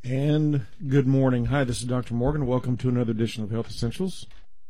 And good morning. Hi, this is Dr. Morgan. Welcome to another edition of Health Essentials.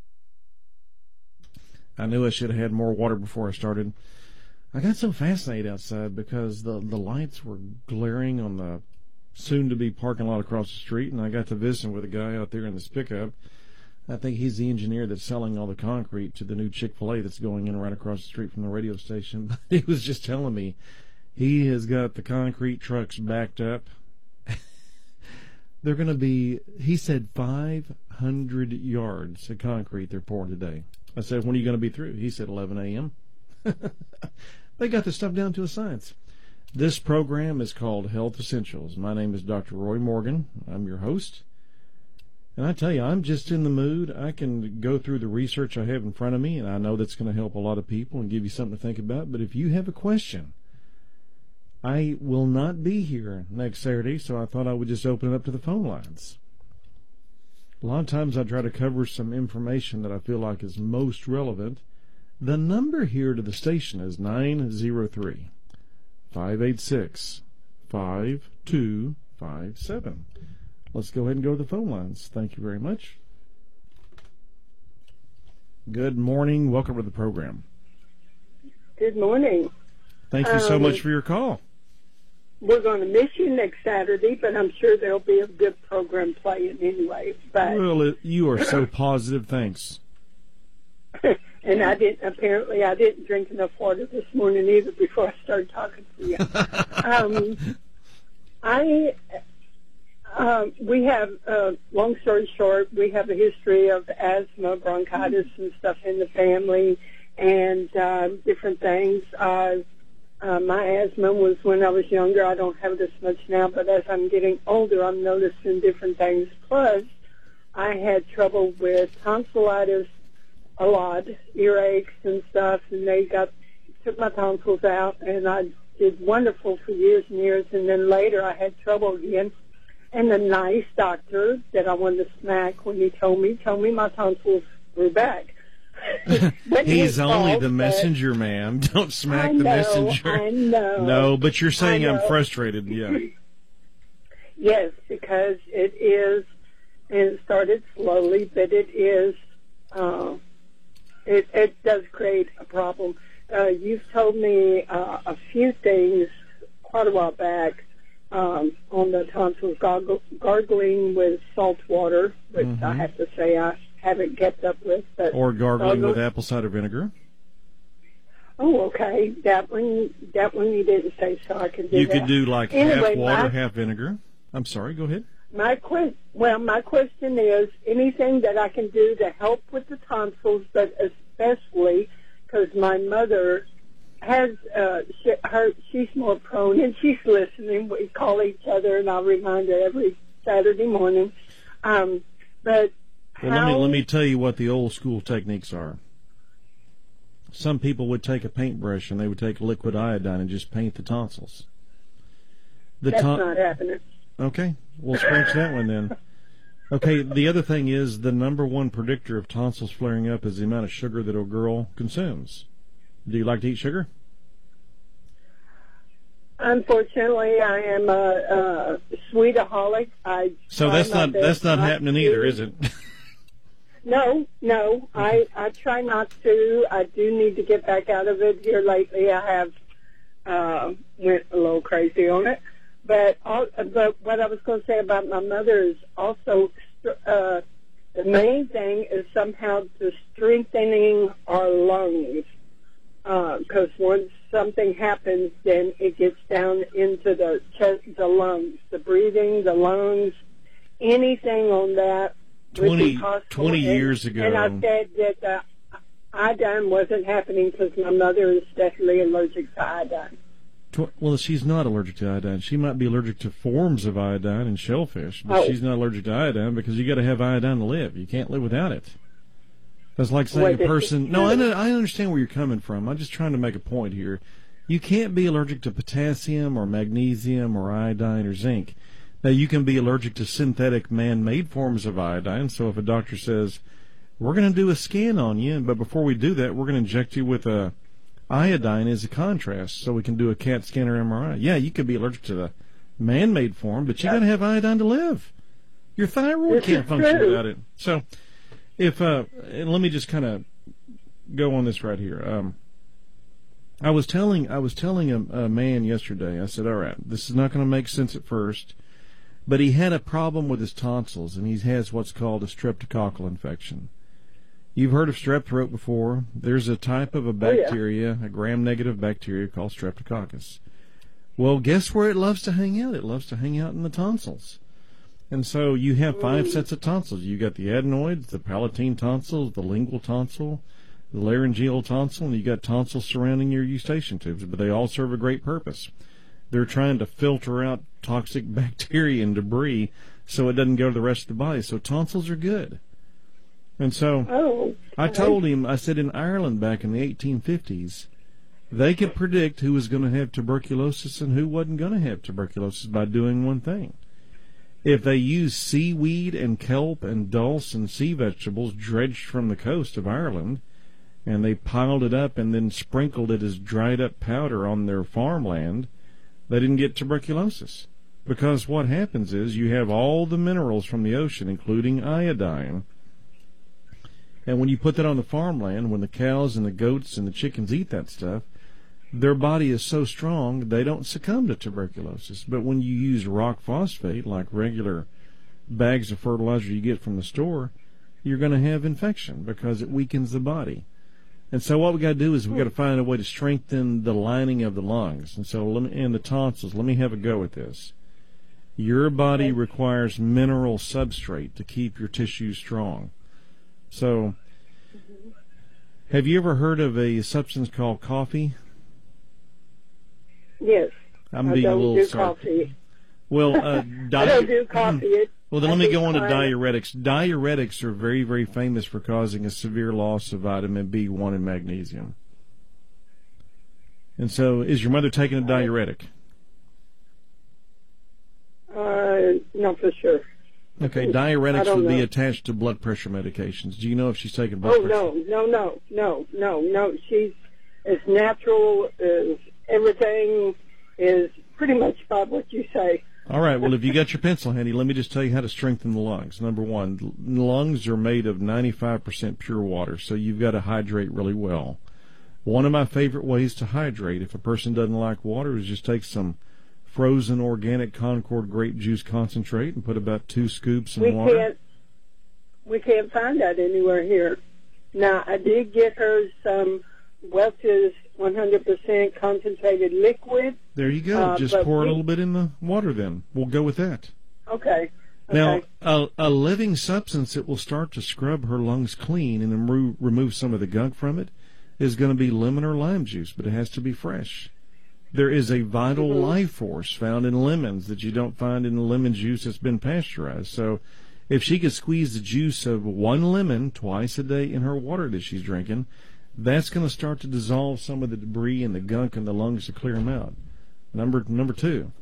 I knew I should have had more water before I started. I got so fascinated outside because the lights were glaring on the soon-to-be parking lot across the street, and I got to visiting with a guy out there in this pickup. I think he's the engineer that's selling all the concrete to the new Chick-fil-A that's going in right across the street from the radio station. But he was just telling me he has got the concrete trucks backed up. They're going to be, he said, 500 yards of concrete they're pouring today. I said, when are you going to be through? He said 11 a.m. They got this stuff down to a science. This program is called Health Essentials. My name is Dr. Roy Morgan. I'm your host. And I tell you, I'm just in the mood. I can go through the research I have in front of me, and I know that's going to help a lot of people and give you something to think about. But if you have a question, I will not be here next Saturday, so I thought I would just open it up to the phone lines. A lot of times I try to cover some information that I feel like is most relevant. The number here to the station is 903-586-5257. Let's go ahead and go to the phone lines. Thank you very much. Good morning. Welcome to the program. Good morning. Thank you so much for your call. We're going to miss you next Saturday, but I'm sure there'll be a good program playing anyway. But well, you are so positive. Thanks. And I didn't drink enough water this morning either before I started talking to you. We have, long story short, we have a history of asthma, bronchitis, and stuff in the family, and different things. My asthma was when I was younger. I don't have it as much now, but as I'm getting older, I'm noticing different things. Plus, I had trouble with tonsillitis a lot, earaches and stuff, and they took my tonsils out, and I did wonderful for years and years, and then later I had trouble again. And the nice doctor that I wanted to smack when he told me my tonsils grew back. He's only the messenger, ma'am. Don't smack the messenger. I know. No, but you're saying I'm frustrated. Yeah. Yes, because it is, and it started slowly, but it is, it does create a problem. You've told me a few things quite a while back on the tonsils, gargling with salt water, which I have to say I haven't kept up with. But or gargling with apple cider vinegar. Oh, okay. That one you didn't say, so I can do you that. You could do like half water, half vinegar. I'm sorry, go ahead. My question is anything that I can do to help with the tonsils, but especially because my mother has she's more prone, and she's listening. We call each other, and I remind her every Saturday morning. But let me tell you what the old school techniques are. Some people would take a paintbrush and they would take liquid iodine and just paint the tonsils. That's not happening. Okay, we'll scratch that one then. Okay, the other thing is the number one predictor of tonsils flaring up is the amount of sugar that a girl consumes. Do you like to eat sugar? Unfortunately, I am a sweetaholic. So that's not happening either, is it? No. I try not to. I do need to get back out of it. Here lately, I have went a little crazy on it. But what I was going to say about my mother is also the main thing is somehow the strengthening our lungs. Because once something happens, then it gets down into the chest, the lungs, the breathing, the lungs, anything on that. 20 years ago. And I said that iodine wasn't happening because my mother is definitely allergic to iodine. Well, she's not allergic to iodine. She might be allergic to forms of iodine in shellfish, but she's not allergic to iodine because you got to have iodine to live. You can't live without it. That's like saying a person. No, I understand where you're coming from. I'm just trying to make a point here. You can't be allergic to potassium or magnesium or iodine or zinc. Now, you can be allergic to synthetic man-made forms of iodine. So if a doctor says, we're going to do a scan on you, but before we do that, we're going to inject you with iodine as a contrast so we can do a CAT scan or MRI. Yeah, you could be allergic to the man-made form, but you got to have iodine to live. Your thyroid can't function without it. So, and let me just kind of go on this right here. I was telling a man yesterday. I said, "All right, this is not going to make sense at first, but he had a problem with his tonsils, and he has what's called a streptococcal infection. You've heard of strep throat before. There's a type of a bacteria, a gram-negative bacteria called Streptococcus. Well, guess where it loves to hang out? It loves to hang out in the tonsils. And so you have 5 sets of tonsils. You got the adenoids, the palatine tonsils, the lingual tonsil, the laryngeal tonsil, and you got tonsils surrounding your eustachian tubes. But they all serve a great purpose. They're trying to filter out toxic bacteria and debris so it doesn't go to the rest of the body. So tonsils are good. And so I told him, I said, in Ireland back in the 1850s, they could predict who was going to have tuberculosis and who wasn't going to have tuberculosis by doing one thing. If they used seaweed and kelp and dulse and sea vegetables dredged from the coast of Ireland, and they piled it up and then sprinkled it as dried-up powder on their farmland, they didn't get tuberculosis. Because what happens is you have all the minerals from the ocean, including iodine, and when you put that on the farmland, when the cows and the goats and the chickens eat that stuff, their body is so strong they don't succumb to tuberculosis. But when you use rock phosphate, like regular bags of fertilizer you get from the store, you're going to have infection because it weakens the body. And so what we got to do is we got to find a way to strengthen the lining of the lungs. And so and the tonsils, let me have a go at this. Your body requires mineral substrate to keep your tissues strong. So, have you ever heard of a substance called coffee? Yes. I'm being a little sarcastic. Well, I don't do coffee. Well, then let me go on to diuretics. Diuretics are very, very famous for causing a severe loss of vitamin B1 and magnesium. And so, is your mother taking a diuretic? Not for sure. Okay, diuretics would be attached to blood pressure medications. Do you know if she's taking blood pressure? No. She's as natural as everything is pretty much about what you say. All right, well, if you got your pencil handy, let me just tell you how to strengthen the lungs. Number one, lungs are made of 95% pure water, so you've got to hydrate really well. One of my favorite ways to hydrate, if a person doesn't like water, is just take some frozen organic Concord grape juice concentrate and put about 2 scoops in water. We can't find that anywhere here. Now, I did get her some Welch's 100% concentrated liquid. There you go. Just pour a little bit in the water then. We'll go with that. Okay. Now, a living substance that will start to scrub her lungs clean and remove some of the gunk from it is going to be lemon or lime juice, but it has to be fresh. There is a vital life force found in lemons that you don't find in the lemon juice that's been pasteurized. So if she could squeeze the juice of 1 lemon twice a day in her water that she's drinking, that's going to start to dissolve some of the debris and the gunk in the lungs to clear them out. Number 2,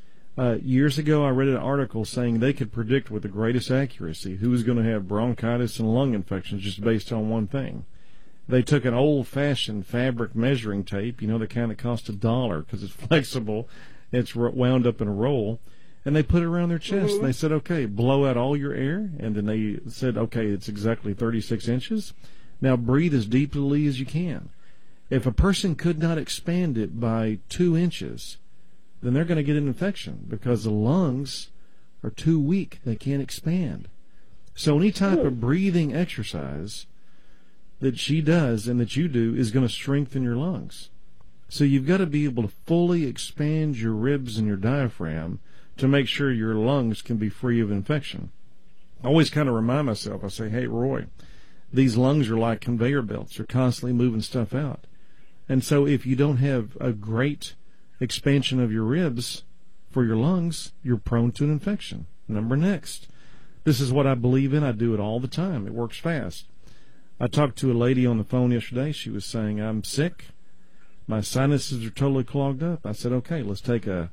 years ago I read an article saying they could predict with the greatest accuracy who was going to have bronchitis and lung infections just based on one thing. They took an old-fashioned fabric measuring tape, you know, the kind that cost $1 because it's flexible, it's wound up in a roll, and they put it around their chest. And they said, okay, blow out all your air, and then they said, okay, it's exactly 36 inches. Now breathe as deeply as you can. If a person could not expand it by 2 inches, then they're going to get an infection because the lungs are too weak. They can't expand. So any type of breathing exercise that she does and that you do is going to strengthen your lungs. So you've got to be able to fully expand your ribs and your diaphragm to make sure your lungs can be free of infection. I always kind of remind myself, I say, hey, Roy, these lungs are like conveyor belts. They're constantly moving stuff out. And so if you don't have a great expansion of your ribs for your lungs, you're prone to an infection. Next. This is what I believe in. I do it all the time. It works fast. I talked to a lady on the phone yesterday. She was saying, I'm sick. My sinuses are totally clogged up. I said, okay, let's take a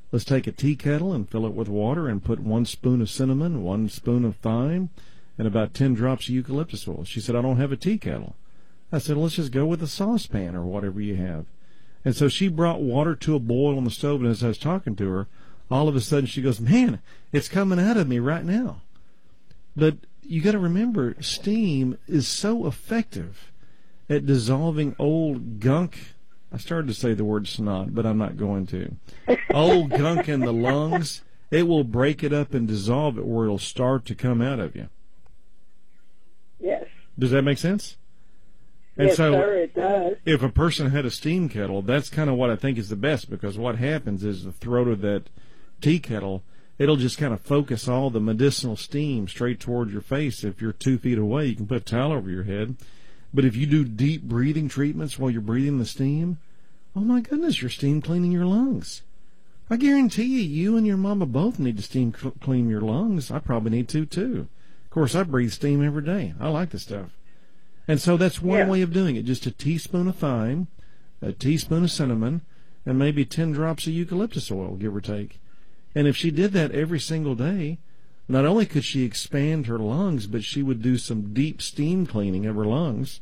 tea kettle and fill it with water and put 1 spoon of cinnamon, 1 spoon of thyme, and about 10 drops of eucalyptus oil. She said, I don't have a tea kettle. I said, let's just go with a saucepan or whatever you have. And so she brought water to a boil on the stove, and as I was talking to her, all of a sudden she goes, man, it's coming out of me right now. But you got to remember, steam is so effective at dissolving old gunk. I started to say the word snot, but I'm not going to. Old gunk in the lungs, it will break it up and dissolve it where it'll start to come out of you. Yes. Does that make sense? And yes, so, sir, it does. if a person had a steam kettle, that's kind of what I think is the best, because what happens is the throat of that tea kettle, it'll just kind of focus all the medicinal steam straight towards your face. If you're 2 feet away, you can put a towel over your head. But if you do deep breathing treatments while you're breathing the steam, oh my goodness, you're steam cleaning your lungs. I guarantee you and your mama both need to steam clean your lungs. I probably need to, too. Of course, I breathe steam every day. I like the stuff. And so that's one way of doing it. Just a teaspoon of thyme, a teaspoon of cinnamon, and maybe 10 drops of eucalyptus oil, give or take. And if she did that every single day, not only could she expand her lungs, but she would do some deep steam cleaning of her lungs.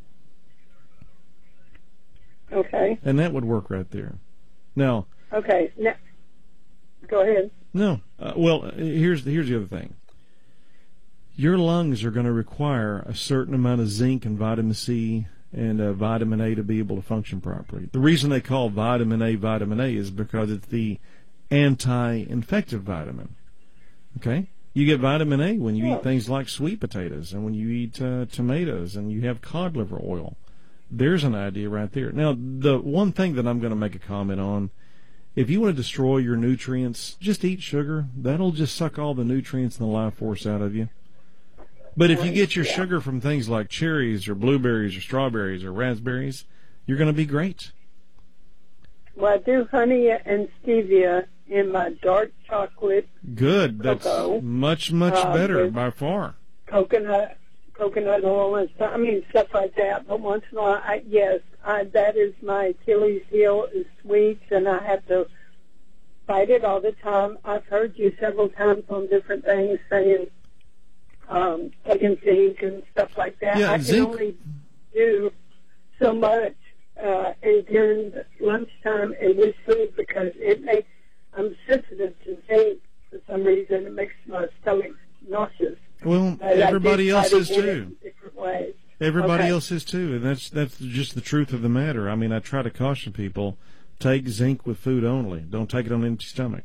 Okay. And that would work right there. Now. Okay. Now, go ahead. No. Well, here's the other thing. Your lungs are going to require a certain amount of zinc and vitamin C and vitamin A to be able to function properly. The reason they call vitamin A is because it's the anti-infective vitamin. Okay? You get vitamin A when you eat things like sweet potatoes and when you eat tomatoes and you have cod liver oil. There's an idea right there. Now, the one thing that I'm going to make a comment on, if you want to destroy your nutrients, just eat sugar. That'll just suck all the nutrients and the life force out of you. But if you get your sugar from things like cherries or blueberries or strawberries or raspberries, you're going to be great. Well, I do honey and stevia in my dark chocolate. Good. That's cocoa, much better by far. Coconut oil and stuff. I mean, stuff like that. But once in a while, that is my Achilles heel is sweets, and I have to fight it all the time. I've heard you several times on different things saying taking zinc and stuff like that. Yeah, I can only do so much and during lunchtime and with food because I'm sensitive to zinc for some reason. It makes my stomach nauseous. Well, everybody else is too. Different ways. Everybody else is too, and that's just the truth of the matter. I mean, I try to caution people: take zinc with food only. Don't take it on an empty stomach.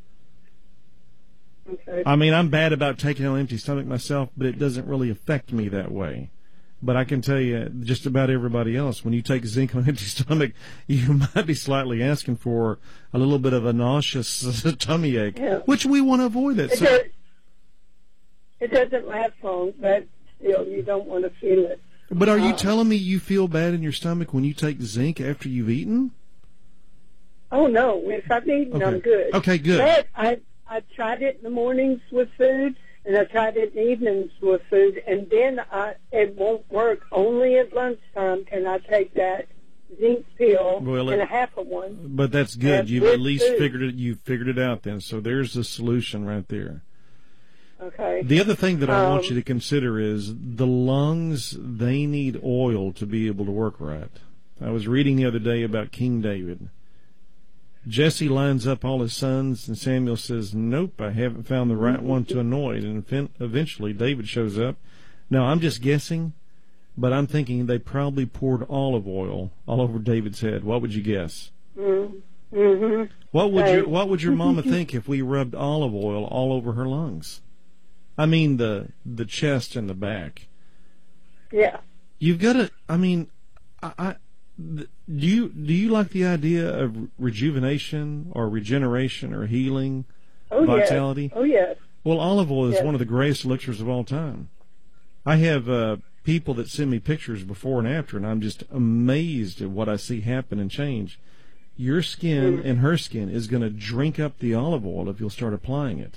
Okay. I mean, I'm bad about taking it on an empty stomach myself, but it doesn't really affect me that way. But I can tell you, just about everybody else, when you take zinc on an empty stomach, you might be slightly asking for a little bit of a nauseous tummy ache, which we want to avoid that. It doesn't last long, but still, you don't want to feel it. But are you telling me you feel bad in your stomach when you take zinc after you've eaten? Oh, no. If I've eaten, okay. I'm good. Okay, good. But I tried it in the mornings with food, and I tried it in the evenings with food, and then it won't work. Only at lunchtime can I take that zinc pill and a half of one. But that's good. You've at least figured it out then. So there's the solution right there. Okay. The other thing that I want you to consider is the lungs, they need oil to be able to work right. I was reading the other day about King David. Jesse lines up all his sons, and Samuel says, nope, I haven't found the right one to anoint. And eventually David shows up. Now, I'm just guessing, but I'm thinking they probably poured olive oil all over David's head. What would you guess? Mm-hmm. What would your mama think if we rubbed olive oil all over her lungs? I mean the chest and the back. Yeah. You've got to. I mean, do you like the idea of rejuvenation or regeneration or healing, vitality? Yes. Oh yes. Well, olive oil is one of the greatest elixirs of all time. I have people that send me pictures before and after, and I'm just amazed at what I see happen and change. Your skin and her skin is going to drink up the olive oil if you'll start applying it.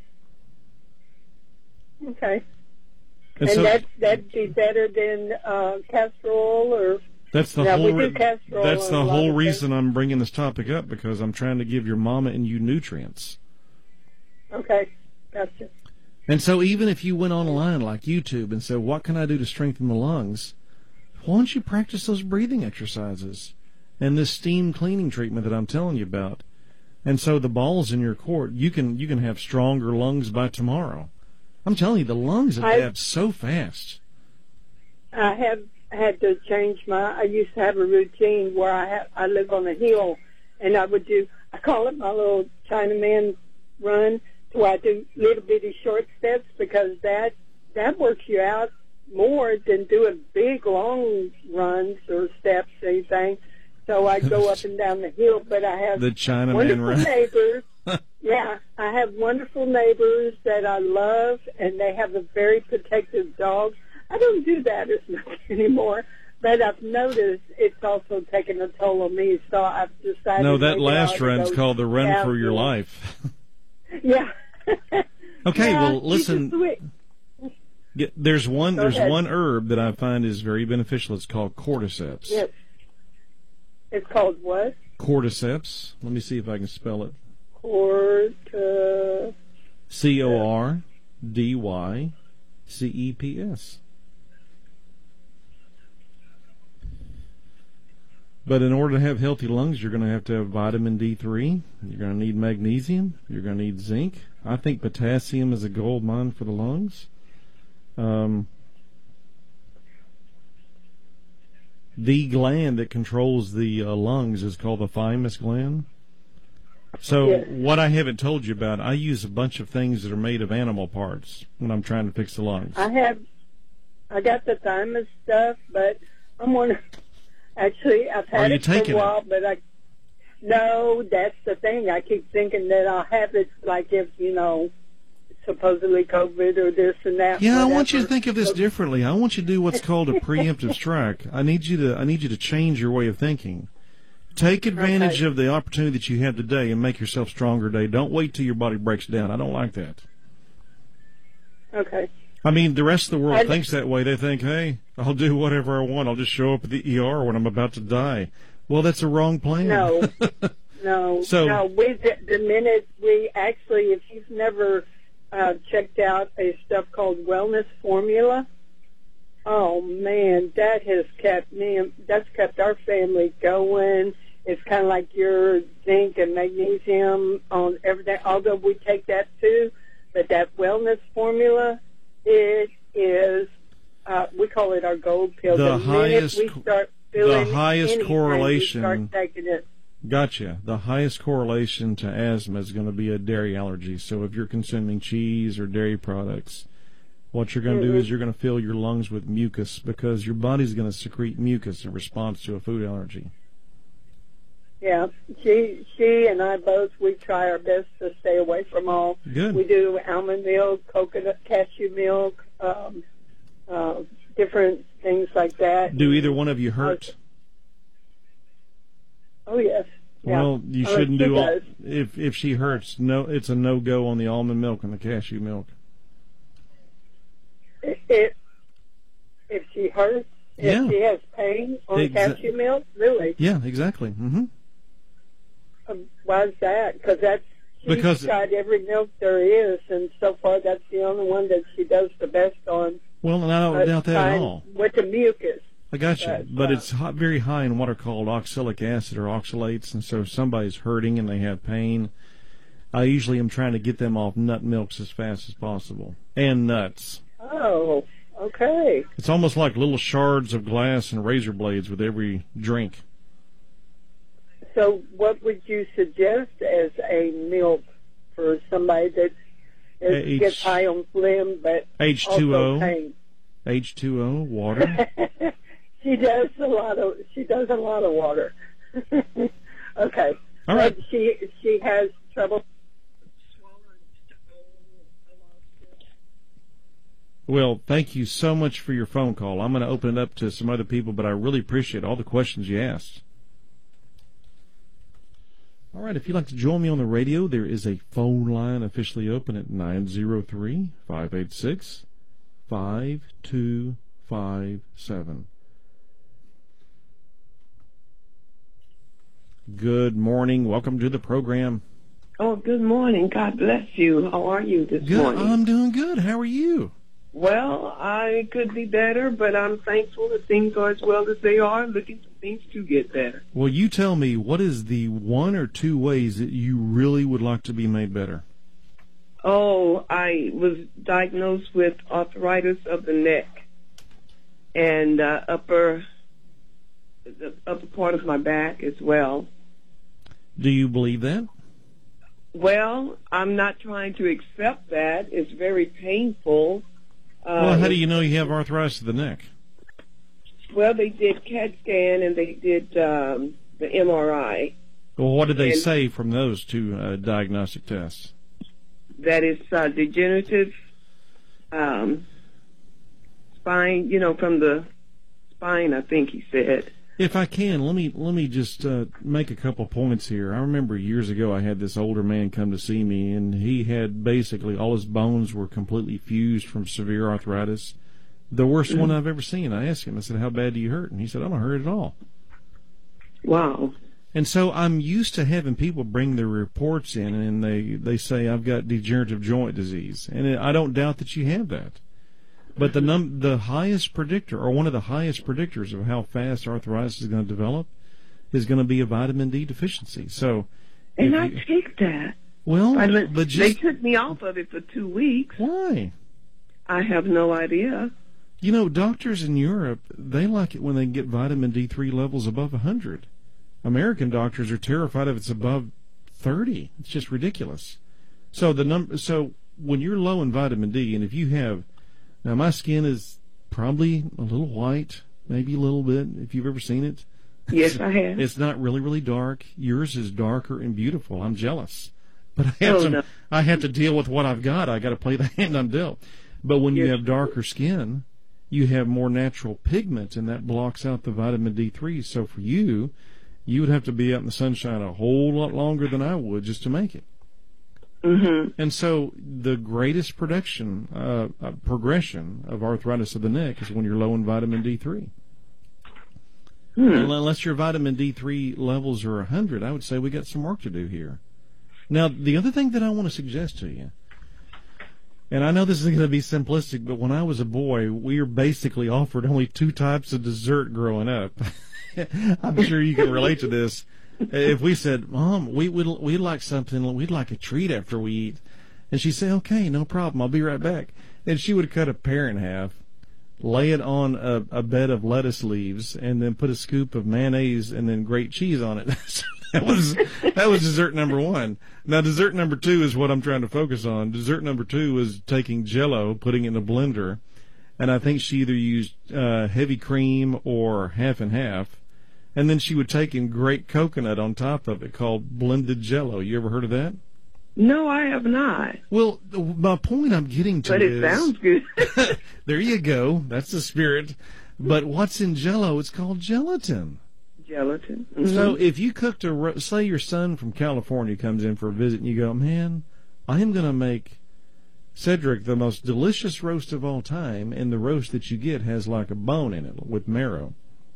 Okay. And so, that'd be better than castor oil, or that's the whole reason I'm bringing this topic up, because I'm trying to give your mama and you nutrients. Okay, gotcha. And so even if you went online like YouTube and said, what can I do to strengthen the lungs? Why don't you practice those breathing exercises and this steam cleaning treatment that I'm telling you about? And so the ball's in your court. You can have stronger lungs by tomorrow. I'm telling you, the lungs adapt so fast. I have had to change I used to have a routine where I live on a hill, and I call it my little Chinaman run, so I do little bitty short steps, because that works you out more than doing big long runs or steps or anything. So I go up and down the hill, but I have the Chinaman wonderful run. neighbors. Yeah, I have wonderful neighbors that I love, and they have a very protective dog. I don't do that as much anymore, but I've noticed it's also taken a toll on me, so I've decided... No, that last run's called the Run for Your Life. Yeah. Okay, yeah, well, listen, there's one herb that I find is very beneficial. It's called cordyceps. Yes. It's called what? Cordyceps. Let me see if I can spell it. Cordyceps. But in order to have healthy lungs, you're going to have vitamin D3. You're going to need magnesium. You're going to need zinc. I think potassium is a gold mine for the lungs. The gland that controls the lungs is called the thymus gland. So yes. What I haven't told you about, I use a bunch of things that are made of animal parts when I'm trying to fix the lungs. I got the thymus stuff, but I'm one. Actually, I've had it for a while, but no, that's the thing. I keep thinking that I'll have it, like if, supposedly COVID or this and that. Yeah, whatever. I want you to think of this differently. I want you to do what's called a preemptive strike. I need you to change your way of thinking. Take advantage of the opportunity that you have today and make yourself stronger today. Don't wait till your body breaks down. I don't like that. Okay. I mean, the rest of the world thinks that way. They think, hey, I'll do whatever I want. I'll just show up at the ER when I'm about to die. Well, that's a wrong plan. No. So, no. The minute if you've never checked out a stuff called Wellness Formula, oh man, that's kept our family going. It's kind of like your zinc and magnesium on everything, although we take that too. But that Wellness Formula, it is, we call it our gold pill. The highest correlation. We start taking it. Gotcha. The highest correlation to asthma is going to be a dairy allergy. So if you're consuming cheese or dairy products, what you're going to do is you're going to fill your lungs with mucus, because your body's going to secrete mucus in response to a food allergy. Yeah, she and I both, we try our best to stay away from all. Good. We do almond milk, coconut, cashew milk, different things like that. Do either one of you hurt? Oh, yes. Yeah. Well, you shouldn't do all. If she hurts, no, it's a no-go on the almond milk and the cashew milk. If she hurts, if she has pain on cashew milk, really? Yeah, exactly. Mm-hmm. Why is that? Because she's tried every milk there is, and so far that's the only one that she does the best on. Well, and I don't doubt that at all. With the mucus. I got you. But it's very high in what are called oxalic acid or oxalates, and so if somebody's hurting and they have pain, I usually am trying to get them off nut milks as fast as possible. And nuts. Oh, okay. It's almost like little shards of glass and razor blades with every drink. So what would you suggest as a milk for somebody that gets high on phlegm but H2O, also pain? H2O, water. She does a lot of water. Okay. All right. But she has trouble. Well, thank you so much for your phone call. I'm going to open it up to some other people, but I really appreciate all the questions you asked. All right, if you'd like to join me on the radio, there is a phone line officially open at 903-586-5257. Good morning. Welcome to the program. Oh, good morning. God bless you. How are you this morning? I'm doing good. How are you? Well, I could be better, but I'm thankful that things are as well as they are. Looking things to get better. Well, you tell me, what is the 1 or 2 ways that you really would like to be made better? Oh, I was diagnosed with arthritis of the neck and the upper part of my back as well. Do you believe that? Well, I'm not trying to accept that. It's very painful. Well, how do you know you have arthritis of the neck? Well, they did CAT scan and they did the MRI. Well, what did they say from those 2 diagnostic tests? That is degenerative spine, from the spine, I think he said. If I can, let me just make a couple points here. I remember years ago I had this older man come to see me, and he had basically all his bones were completely fused from severe arthritis. The worst one I've ever seen. I asked him, I said, how bad do you hurt? And he said, I don't hurt at all. Wow. And so I'm used to having people bring their reports in, and they say, I've got degenerative joint disease. And I don't doubt that you have that. But the highest predictor, or one of the highest predictors of how fast arthritis is going to develop, is going to be a vitamin D deficiency. So, and I take that. Well, but they took me off of it for 2 weeks. Why? I have no idea. You know, doctors in Europe, they like it when they get vitamin D3 levels above 100. American doctors are terrified if it's above 30. It's just ridiculous. So so when you're low in vitamin D, and if you have, now my skin is probably a little white, maybe a little bit, if you've ever seen it. Yes, I have. It's not really, really dark. Yours is darker and beautiful. I'm jealous. But I have to deal with what I've got. I got to play the hand I'm dealt. But when you have darker skin, you have more natural pigment, and that blocks out the vitamin D3. So for you, you would have to be out in the sunshine a whole lot longer than I would just to make it. Mm-hmm. And so the greatest progression of arthritis of the neck is when you're low in vitamin D3. Unless your vitamin D3 levels are 100, I would say we got some work to do here. Now, the other thing that I want to suggest to you, and I know this is going to be simplistic, but when I was a boy, we were basically offered only 2 types of dessert growing up. I'm sure you can relate to this. If we said, Mom, we'd like something, we'd like a treat after we eat, and she'd say, okay, no problem, I'll be right back. And she would cut a pear in half, lay it on a bed of lettuce leaves, and then put a scoop of mayonnaise and then grate cheese on it. So that was dessert number 1. Now, dessert number 2 is what I'm trying to focus on. Dessert number 2 is taking Jell-O, putting it in a blender, and I think she either used heavy cream or half and half, and then she would take and grate coconut on top of it, called blended Jell-O. You ever heard of that? No, I have not. Well, my point I'm getting to is... But it sounds good. There you go. That's the spirit. But what's in Jell-O? It's called gelatin. Gelatin. Mm-hmm. So if you cooked say your son from California comes in for a visit and you go, man, I am going to make Cedric the most delicious roast of all time, and the roast that you get has like a bone in it with marrow.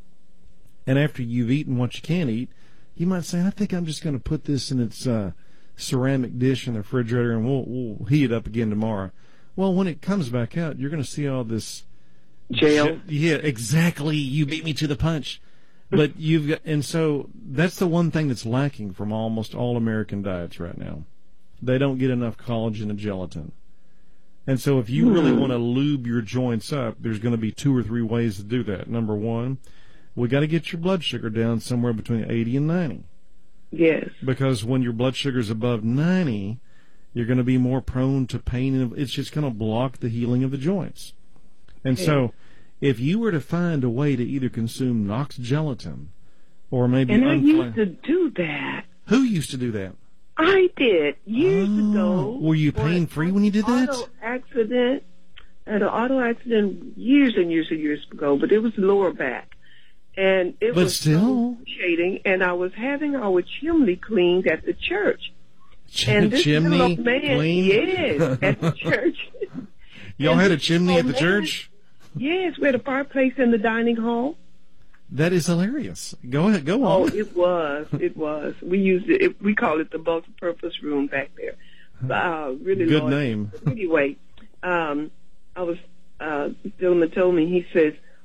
And after you've eaten what you can eat, you might say, I think I'm just going to put this in its ceramic dish in the refrigerator, and we'll heat it up again tomorrow. Well, when it comes back out, you're going to see all this jail. Yeah, exactly. You beat me to the punch. But and so that's the one thing that's lacking from almost all American diets right now. They don't get enough collagen and gelatin. And so if you really want to lube your joints up, there's going to be 2 or 3 ways to do that. Number 1, we got to get your blood sugar down somewhere between 80 and 90. Yes. Because when your blood sugar is above 90, you're going to be more prone to pain, and it's just going to block the healing of the joints. And so if you were to find a way to either consume Knox gelatin or maybe... And I used to do that. Who used to do that? I did years ago. Were you pain-free when you did that? I had an auto accident years and years and years ago, but it was lower back. And it was still shading, and I was having our chimney cleaned at the church. And this chimney little man, cleaned? yes, at the church. Y'all had a chimney at the church? Yes, we had a fireplace in the dining hall. That is hilarious. Go ahead, go on. Oh, it was. We used it. We called it the multi-purpose room back there. Really good large. Name. Anyway, I was. Gentleman told me. He says,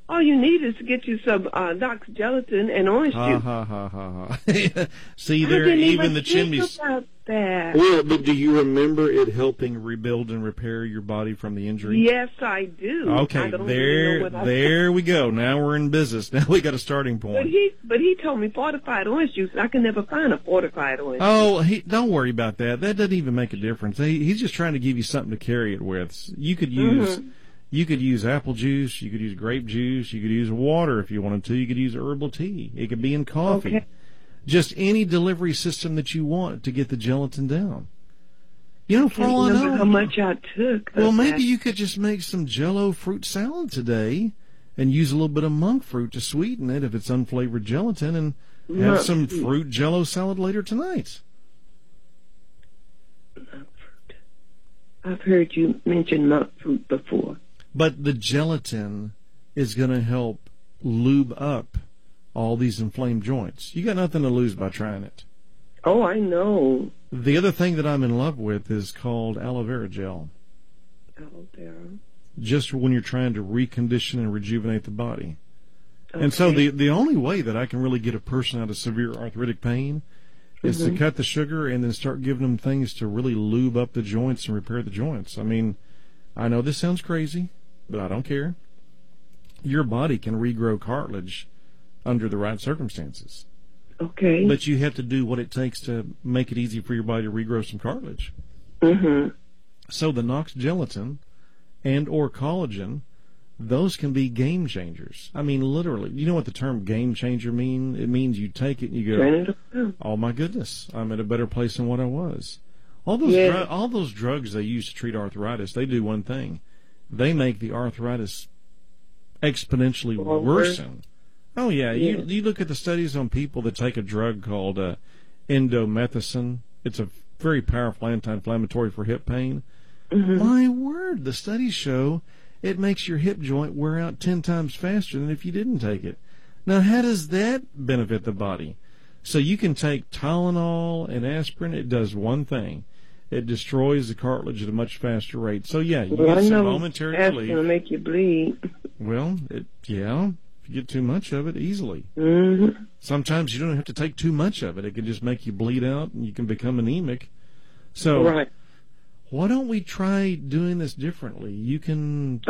All you need is to get you some Knox gelatin and orange Ha juice. ha ha ha ha. See I there, didn't even even the think chimneys. about that. Well, but do you remember it helping rebuild and repair your body from the injury? Yes, I do. Okay, I don't really know what there we go. Now we're in business. Now we got a starting point. But he told me fortified orange juice. I can never find a fortified orange juice. Oh, don't worry about that. That doesn't even make a difference. He's just trying to give you something to carry it with. You could use apple juice. You could use grape juice. You could use water if you wanted to. You could use herbal tea. It could be in coffee. Okay. Just any delivery system that you want to get the gelatin down. You know, I for all I can't remember know, how much I took. well, of maybe that. you could just make some Jell-O fruit salad today and use a little bit of monk fruit to sweeten it if it's unflavored gelatin, and have Monk some fruit. fruit Jell-O salad later tonight. I've heard you mention monk fruit before. But the gelatin is going to help lube up all these inflamed joints. You got nothing to lose by trying it. Oh, I know. The other thing that I'm in love with is called aloe vera gel. Aloe vera. Just when you're trying to recondition and rejuvenate the body. And so the only way that I can really get a person out of severe arthritic pain is to cut the sugar and then start giving them things to really lube up the joints and repair the joints. I mean, I know this sounds crazy, but I don't care. Your body can regrow cartilage under the right circumstances. Okay. But you have to do what it takes to make it easy for your body to regrow some cartilage. Mm-hmm. So the Knox gelatin and or collagen, those can be game changers. I mean, literally. You know what the term game changer mean? It means you take it and you Turn go, it around. oh my goodness, I'm in a better place than what I was. All those drugs they use to treat arthritis, they do one thing. They make the arthritis exponentially worsen. Oh yeah, you look at the studies on people that take a drug called indomethacin. It's a very powerful anti-inflammatory for hip pain. Mm-hmm. My word, the studies show it makes your hip joint wear out 10 times faster than if you didn't take it. Now, how does that benefit the body? So you can take Tylenol and aspirin. It does one thing. It destroys the cartilage at a much faster rate. So, yeah, you get some momentary relief. Aspirin will make you bleed. Well, if you get too much of it, easily. Mm-hmm. Sometimes you don't have to take too much of it. It can just make you bleed out and you can become anemic. So, Right. why don't we try doing this differently? You can,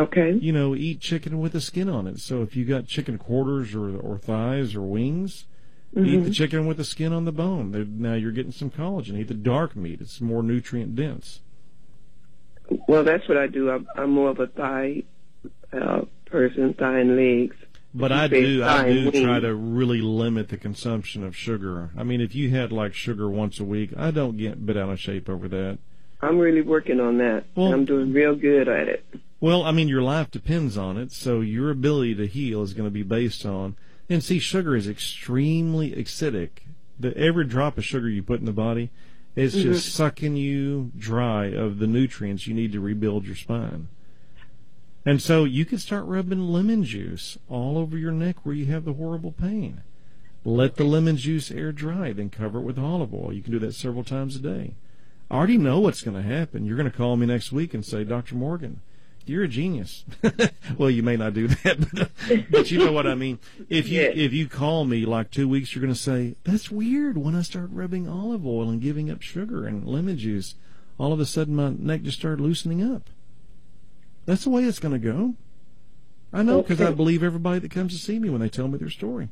eat chicken with the skin on it. So if you got chicken quarters or thighs or wings, eat the chicken with the skin on the bone. Now you're getting some collagen. Eat the dark meat. It's more nutrient dense. Well, that's what I do. I'm more of a thigh person, thigh and legs. But I do try to really limit the consumption of sugar. I mean, if you had like sugar once a week, I don't get bit out of shape over that. I'm really working on that. Well, I'm doing real good at it. Well, I mean, your life depends on it, so your ability to heal is going to be based on. And see, sugar is extremely acidic. Every drop of sugar you put in the body is just sucking you dry of the nutrients you need to rebuild your spine. And so you could start rubbing lemon juice all over your neck where you have the horrible pain. Let the lemon juice air dry, then cover it with olive oil. You can do that several times a day. I already know what's going to happen. You're going to call me next week and say, Dr. Morgan, you're a genius. Well, you may not do that, but you know what I mean. If you call me like 2 weeks, you're going to say, that's weird. When I start rubbing olive oil and giving up sugar and lemon juice, all of a sudden my neck just started loosening up. That's the way it's going to go. I know, because I believe everybody that comes to see me when they tell me their story.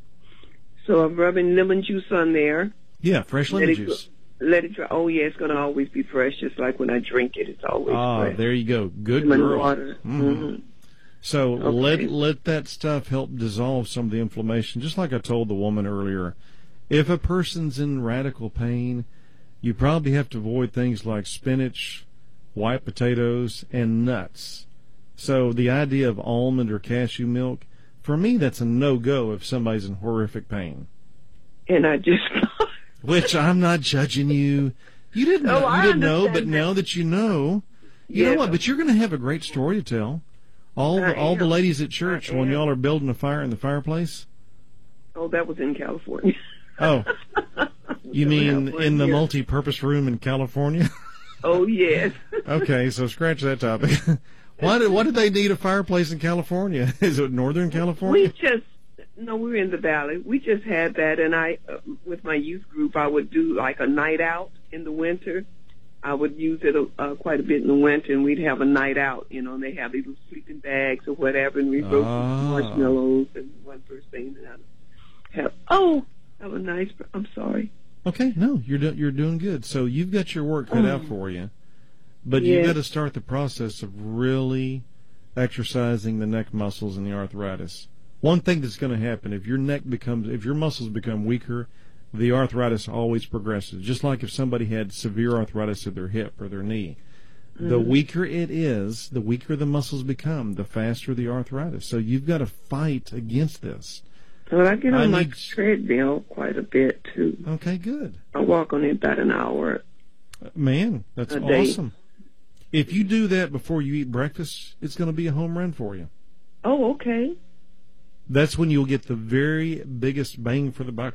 So I'm rubbing lemon juice on there. Yeah, fresh lemon juice. Let it dry. Oh, yeah, it's going to always be fresh. Just like when I drink it, it's always fresh. There you go. Good lemon girl. water. Mm-hmm. So let that stuff help dissolve some of the inflammation. Just like I told the woman earlier, if a person's in radical pain, you probably have to avoid things like spinach, white potatoes, and nuts. So the idea of almond or cashew milk, for me, that's a no-go if somebody's in horrific pain. And I just... Which I'm not judging you. You didn't know, but now that you know, you know what? But you're going to have a great story to tell. All the ladies at church when y'all are building a fire in the fireplace. Oh, that was in California. Oh, you mean in the multi-purpose room in California? Oh, yes. Okay, so scratch that topic. Why did they need a fireplace in California? Is it Northern California? No, we're in the valley. We just had that, and I, with my youth group, I would do like a night out in the winter. I would use it quite a bit in the winter, and we'd have a night out, and they have these little sleeping bags or whatever, and we'd roast marshmallows and one first thing, and I'd have a nice, I'm sorry. Okay, no, you're doing good. So you've got your work cut out for you, but you've got to start the process of really exercising the neck muscles and the arthritis. One thing that's going to happen if your muscles become weaker, the arthritis always progresses. Just like if somebody had severe arthritis of their hip or their knee, the weaker it is, the weaker the muscles become, the faster the arthritis. So you've got to fight against this. Well, I get on my treadmill quite a bit too. Okay, good. I walk on it about an hour. Man, that's awesome. If you do that before you eat breakfast, it's going to be a home run for you. Oh, okay. That's when you'll get the very biggest bang for the buck.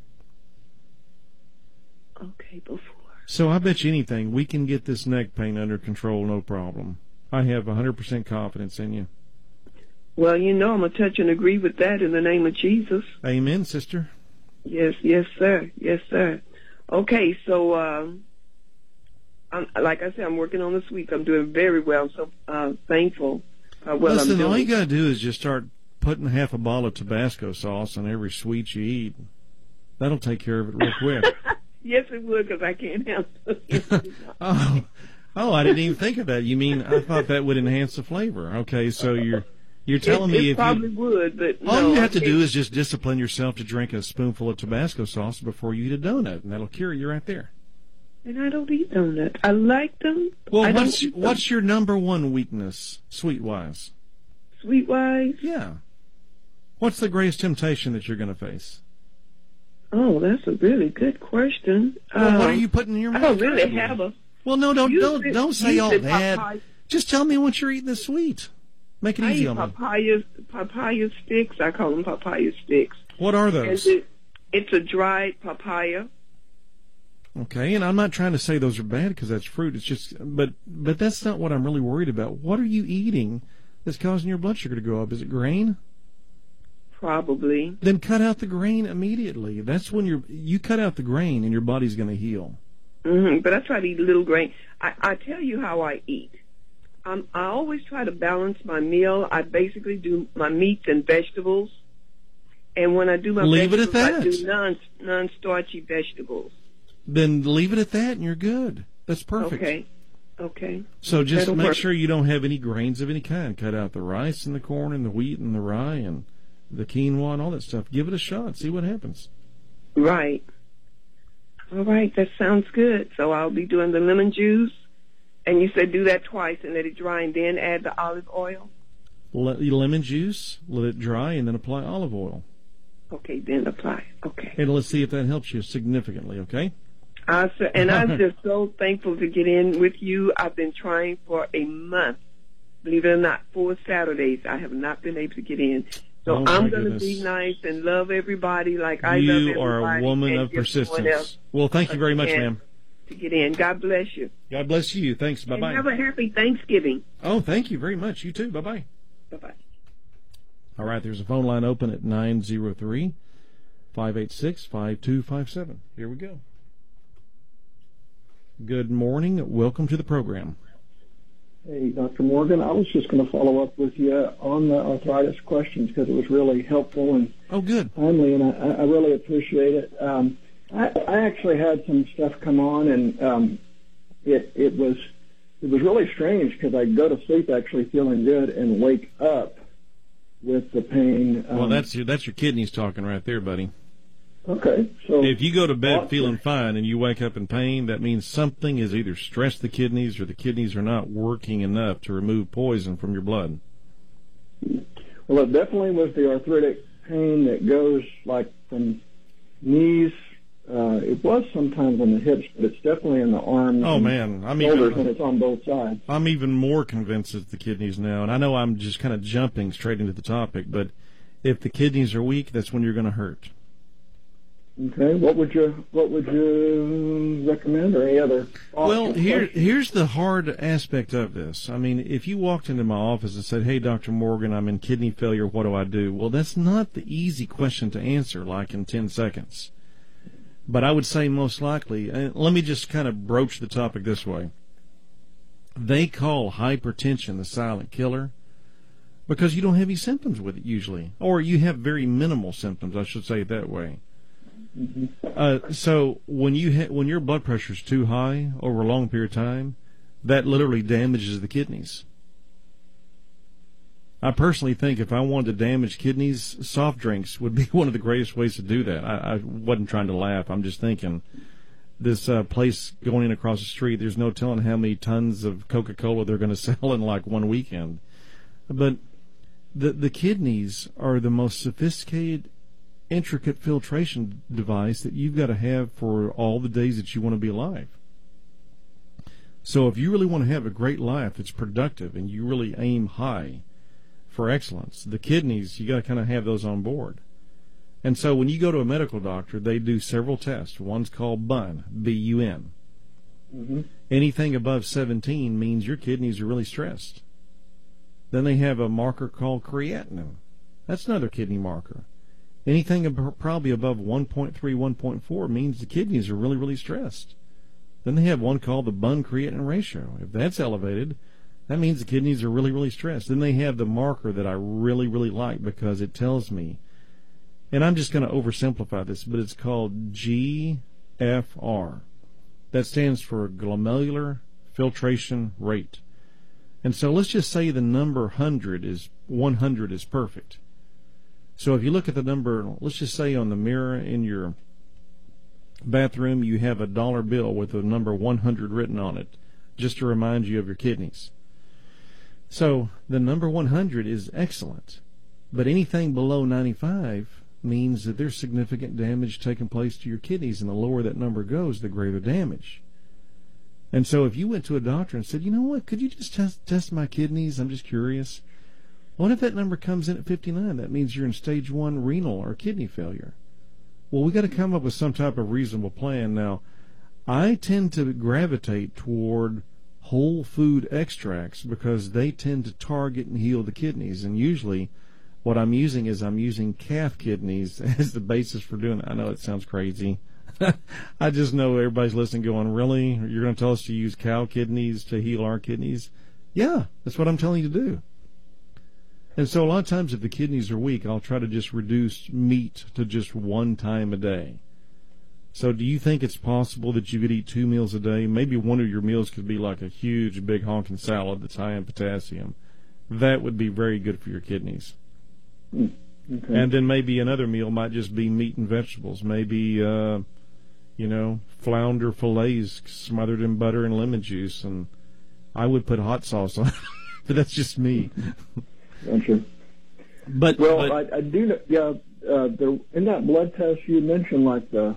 Okay, before. So I bet you anything, we can get this neck pain under control, no problem. I have 100% confidence in you. Well, I'm going to touch and agree with that in the name of Jesus. Amen, sister. Yes, sir. Yes, sir. Okay, so like I said, I'm working on this week. I'm doing very well. I'm so thankful. Listen, all you got to do is just start putting half a bottle of Tabasco sauce on every sweet you eat. That'll take care of it real quick. Yes, it would, because I can't handle it. Oh, I didn't even think of that. You mean, I thought that would enhance the flavor. Okay, so you're telling me it probably would, but all you have to do is just discipline yourself to drink a spoonful of Tabasco sauce before you eat a donut, and that'll cure you right there. And I don't eat donuts. I like them. Well, what's your number one weakness, sweet-wise? Sweet-wise? Yeah. What's the greatest temptation that you're going to face? Oh, that's a really good question. Well, what are you putting in your mouth? I don't really have a... Well, no, don't say all that. Papaya. Just tell me what you're eating that's sweet. Make it easy on me. Papaya sticks. I call them papaya sticks. What are those? It's a dried papaya. Okay, and I'm not trying to say those are bad because that's fruit. It's just, but that's not what I'm really worried about. What are you eating that's causing your blood sugar to go up? Is it grain? Probably. Then cut out the grain immediately. That's when you cut out the grain and your body's going to heal. But I try to eat a little grain. I tell you how I eat. I always try to balance my meal. I basically do my meats and vegetables. And when I do my vegetables, I do non-starchy vegetables. Then leave it at that and you're good. That's perfect. Okay. So just make sure you don't have any grains of any kind. Cut out the rice and the corn and the wheat and the rye and the quinoa and all that stuff. Give it a shot. See what happens. Right. All right. That sounds good. So I'll be doing the lemon juice. And you said do that twice and let it dry and then add the olive oil? Lemon juice, let it dry, and then apply olive oil. Okay, then apply. Okay. And let's see if that helps you significantly, okay? And I'm just so thankful to get in with you. I've been trying for a month. Believe it or not, 4 Saturdays I have not been able to get in. So I'm going to be nice and love everybody like I love everybody. You are a woman of persistence. Well, thank you very much, ma'am. To get in. God bless you. God bless you. Thanks. Bye-bye. And have a happy Thanksgiving. Oh, thank you very much. You too. Bye-bye. Bye-bye. All right, there's a phone line open at 903-586-5257. Here we go. Good morning. Welcome to the program. Hey, Dr. Morgan. I was just going to follow up with you on the arthritis questions because it was really helpful and timely, and I really appreciate it. I actually had some stuff come on, and it was really strange because I go to sleep actually feeling good and wake up with the pain. Well, that's your kidneys talking right there, buddy. Okay, so if you go to bed feeling fine and you wake up in pain, that means something has either stressed the kidneys or the kidneys are not working enough to remove poison from your blood. Well, it definitely was the arthritic pain that goes like from knees. It was sometimes on the hips, but it's definitely in the arms. Oh, man. Shoulders, and it's on both sides. I'm even more convinced it's the kidneys now. And I know I'm just kind of jumping straight into the topic, but if the kidneys are weak, that's when you're going to hurt. Okay. What would you recommend, or any other? Well, here's the hard aspect of this. I mean, if you walked into my office and said, "Hey, Dr. Morgan, I'm in kidney failure. What do I do?" Well, that's not the easy question to answer, like in 10 seconds. But I would say most likely, and let me just kind of broach the topic this way. They call hypertension the silent killer because you don't have any symptoms with it usually, or you have very minimal symptoms, I should say it that way. Mm-hmm. So when your blood pressure is too high over a long period of time, that literally damages the kidneys. I personally think if I wanted to damage kidneys, soft drinks would be one of the greatest ways to do that. I wasn't trying to laugh. I'm just thinking this place going in across the street, there's no telling how many tons of Coca-Cola they're going to sell in like one weekend. But the kidneys are the most sophisticated, intricate filtration device that you've got to have for all the days that you want to be alive. So if you really want to have a great life that's productive and you really aim high for excellence, the kidneys, you got to kind of have those on board. And so when you go to a medical doctor, they do several tests. One's called BUN, B-U-N. Mm-hmm. Anything above 17 means your kidneys are really stressed. Then they have a marker called creatinine. That's another kidney marker. Anything probably above 1.3, 1.4 means the kidneys are really, really stressed. Then they have one called the BUN-creatinine ratio. If that's elevated, that means the kidneys are really, really stressed. Then they have the marker that I really, really like because it tells me, and I'm just going to oversimplify this, but it's called GFR. That stands for glomerular filtration rate. And so let's just say the number 100 is perfect. So if you look at the number, let's just say on the mirror in your bathroom, you have a dollar bill with the number 100 written on it, just to remind you of your kidneys. So the number 100 is excellent, but anything below 95 means that there's significant damage taking place to your kidneys, and the lower that number goes, the greater damage. And so if you went to a doctor and said, you know what, could you just test my kidneys? I'm just curious. What if that number comes in at 59? That means you're in stage 1 renal or kidney failure. Well, we got to come up with some type of reasonable plan. Now, I tend to gravitate toward whole food extracts because they tend to target and heal the kidneys. And usually what I'm using calf kidneys as the basis for doing it. I know it sounds crazy. I just know everybody's listening going, really? You're going to tell us to use cow kidneys to heal our kidneys? Yeah, that's what I'm telling you to do. And so a lot of times if the kidneys are weak, I'll try to just reduce meat to just one time a day. So do you think it's possible that you could eat 2 meals a day? Maybe one of your meals could be like a huge, big honking salad that's high in potassium. That would be very good for your kidneys. Okay. And then maybe another meal might just be meat and vegetables. Maybe, flounder fillets smothered in butter and lemon juice. And I would put hot sauce on it, but that's just me. Gotcha. But I do know. Yeah, there, in that blood test you mentioned, like that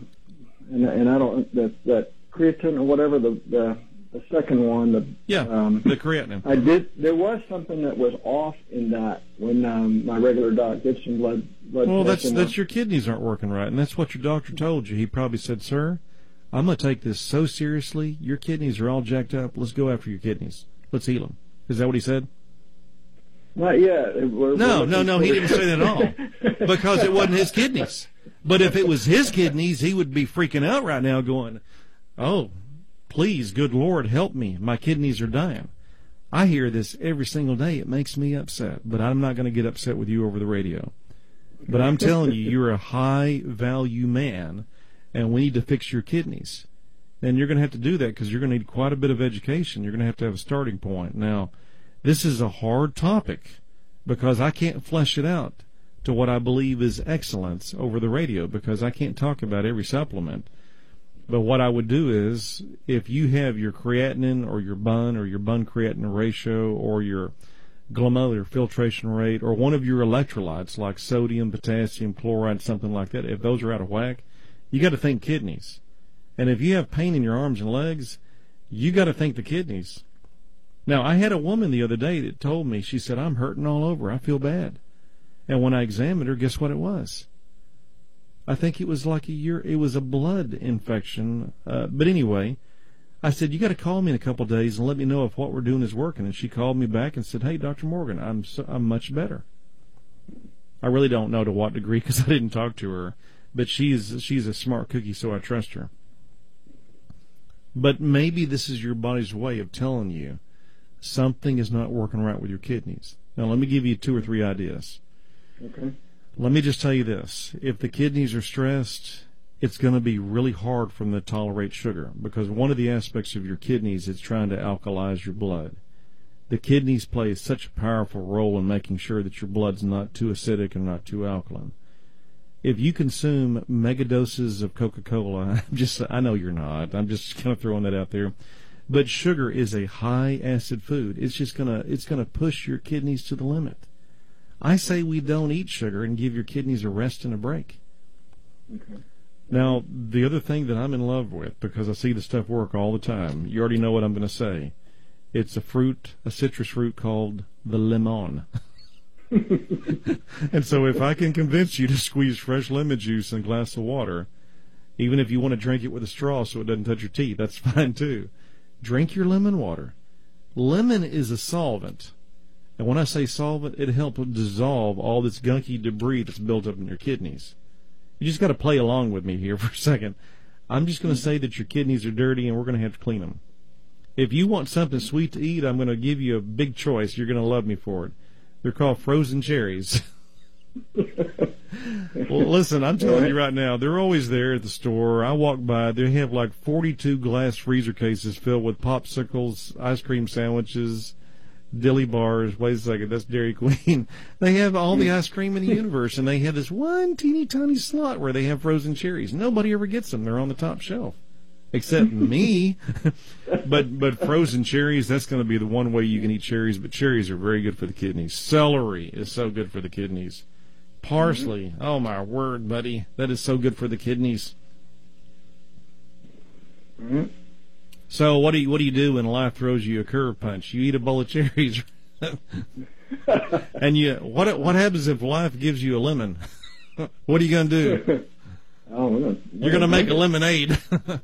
creatine or whatever the second one. The creatinine. There was something that was off in that when my regular doc did some blood. Well, that's your kidneys aren't working right, and that's what your doctor told you. He probably said, "Sir, I'm going to take this so seriously. Your kidneys are all jacked up. Let's go after your kidneys. Let's heal them." Is that what he said? Not yet. No, he didn't say that at all. Because it wasn't his kidneys. But if it was his kidneys, he would be freaking out right now going, oh, please, good Lord, help me. My kidneys are dying. I hear this every single day. It makes me upset. But I'm not going to get upset with you over the radio. But I'm telling you, you're a high-value man, and we need to fix your kidneys. And you're going to have to do that because you're going to need quite a bit of education. You're going to have a starting point. Now, this is a hard topic because I can't flesh it out to what I believe is excellence over the radio because I can't talk about every supplement. But what I would do is if you have your creatinine or your BUN-creatinine ratio or your glomerular filtration rate or one of your electrolytes like sodium, potassium, chloride, something like that, if those are out of whack, you got to think kidneys. And if you have pain in your arms and legs, you got to think the kidneys. Now, I had a woman the other day that told me, she said, I'm hurting all over. I feel bad. And when I examined her, guess what it was? I think it was like a year. It was a blood infection. But anyway, I said, you got to call me in a couple of days and let me know if what we're doing is working. And she called me back and said, hey, Dr. Morgan, I'm much better. I really don't know to what degree because I didn't talk to her, but she's a smart cookie, so I trust her. But maybe this is your body's way of telling you something is not working right with your kidneys. Now, let me give you 2 or 3 ideas. Okay. Let me just tell you this. If the kidneys are stressed, it's going to be really hard for them to tolerate sugar because one of the aspects of your kidneys is trying to alkalize your blood. The kidneys play such a powerful role in making sure that your blood's not too acidic and not too alkaline. If you consume mega doses of Coca-Cola, I know you're not. I'm just kind of throwing that out there. But sugar is a high acid food. It's gonna push your kidneys to the limit. I say we don't eat sugar and give your kidneys a rest and a break. Okay. Now, the other thing that I'm in love with, because I see the stuff work all the time, you already know what I'm going to say. It's a citrus fruit called the lemon. And so if I can convince you to squeeze fresh lemon juice in a glass of water, even if you want to drink it with a straw so it doesn't touch your teeth, that's fine too. Drink your lemon water. Lemon is a solvent. And when I say solvent, it helps dissolve all this gunky debris that's built up in your kidneys. You just got to play along with me here for a second. I'm just going to say that your kidneys are dirty and we're going to have to clean them. If you want something sweet to eat, I'm going to give you a big choice. You're going to love me for it. They're called frozen cherries. Well, listen, I'm telling you right now, they're always there at the store. I walk by, they have like 42 glass freezer cases filled with popsicles, ice cream sandwiches, dilly bars. Wait a second, that's Dairy Queen. They have all the ice cream in the universe, and they have this one teeny tiny slot where they have frozen cherries. Nobody ever gets them. They're on the top shelf. Except me. but frozen cherries, that's going to be the one way you can eat cherries. But cherries are very good for the kidneys. Celery is so good for the kidneys. Parsley, oh my word, buddy, that is so good for the kidneys. Mm-hmm. So what do you do when life throws you a curve punch? You eat a bowl of cherries. And what happens if life gives you a lemon? What are you going to do? You're going to make a lemonade.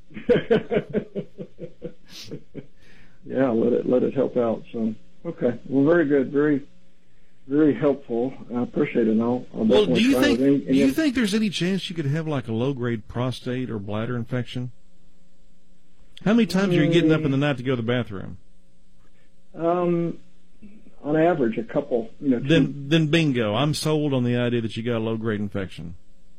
Yeah, let it help out. So, okay. Well, very good. Very, very helpful. I appreciate it. I'll well, do you think there's any chance you could have like a low-grade prostate or bladder infection? How many times are you getting up in the night to go to the bathroom? On average, a couple. Then bingo. I'm sold on the idea that you got a low-grade infection.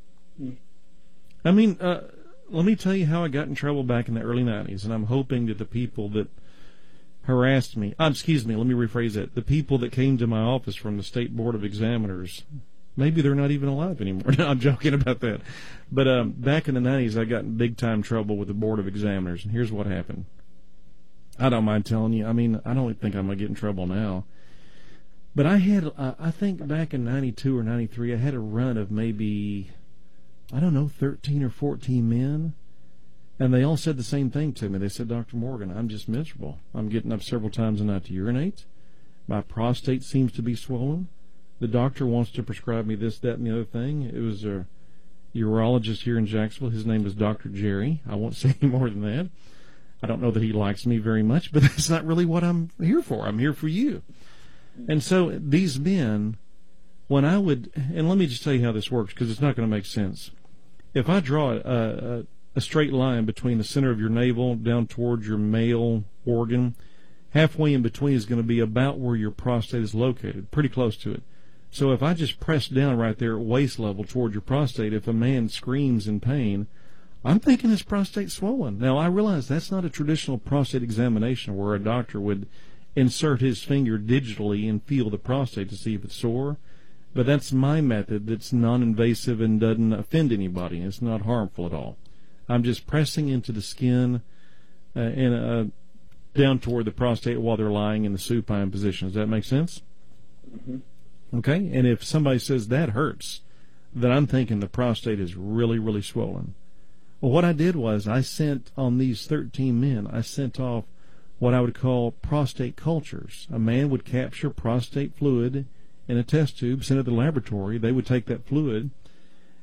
I mean, let me tell you how I got in trouble back in the early 90s, and I'm hoping that the people that harassed me, let me rephrase that, the people that came to my office from the State Board of Examiners, maybe they're not even alive anymore. No, I'm joking about that. But back in the 90s, I got in big-time trouble with the Board of Examiners, and here's what happened. I don't mind telling you. I mean, I don't think I'm going to get in trouble now. But I had, I think back in 92 or 93, I had a run of maybe, 13 or 14 men. And they all said the same thing to me. They said, Dr. Morgan, I'm just miserable. I'm getting up several times a night to urinate. My prostate seems to be swollen. The doctor wants to prescribe me this, that, and the other thing. It was a urologist here in Jacksonville. His name is Dr. Jerry. I won't say any more than that. I don't know that he likes me very much, but that's not really what I'm here for. I'm here for you. And so these men, when I would, and let me just tell you how this works because it's not going to make sense. If I draw a straight line between the center of your navel down towards your male organ, halfway in between is going to be about where your prostate is located, pretty close to it. So if I just press down right there at waist level toward your prostate, if a man screams in pain, I'm thinking his prostate's swollen. Now, I realize that's not a traditional prostate examination where a doctor would insert his finger digitally and feel the prostate to see if it's sore. But that's my method that's non-invasive and doesn't offend anybody. It's not harmful at all. I'm just pressing into the skin and down toward the prostate while they're lying in the supine position. Does that make sense? Mm-hmm. Okay? And if somebody says that hurts, then I'm thinking the prostate is really, really swollen. Well, what I did was I sent on these 13 men, I sent off what I would call prostate cultures. A man would capture prostate fluid in a test tube, send it to the laboratory. They would take that fluid,